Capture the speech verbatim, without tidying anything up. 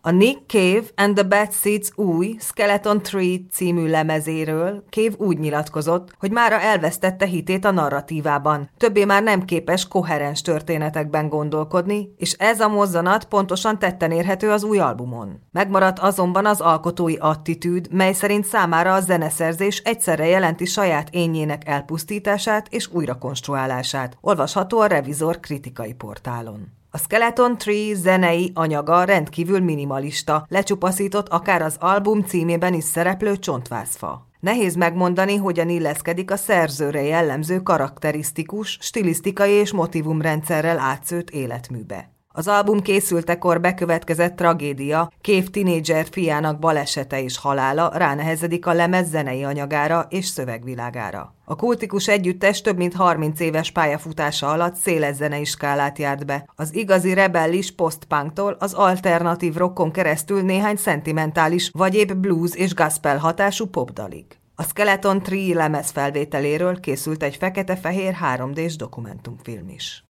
A Nick Cave and the Bad Seeds új Skeleton Tree című lemezéről Cave úgy nyilatkozott, hogy mára elvesztette hitét a narratívában, többé már nem képes koherens történetekben gondolkodni, és ez a mozzanat pontosan tetten érhető az új albumon. Megmaradt azonban az alkotói attitűd, mely szerint számára a zeneszerzés egyszerre jelenti saját énjének elpusztítását és újrakonstruálását. Olvasható a Revizor kritikai portálon. A Skeleton Tree zenei anyaga rendkívül minimalista, lecsupaszított akár az album címében is szereplő csontvászfa. Nehéz megmondani, hogyan illeszkedik a szerzőre jellemző karakterisztikus, stilisztikai és motivumrendszerrel átszőtt életműbe. Az album készültekor bekövetkezett tragédia, Cave tinédzser fiának balesete és halála ránehezedik a lemez zenei anyagára és szövegvilágára. A kultikus együttes több mint harminc éves pályafutása alatt széles zenei skálát járt be. Az igazi rebellis post-punktól az alternatív rockon keresztül néhány szentimentális, vagy épp blues és gospel hatású popdalig. A Skeleton Tree lemez felvételéről készült egy fekete-fehér három dés dokumentumfilm is.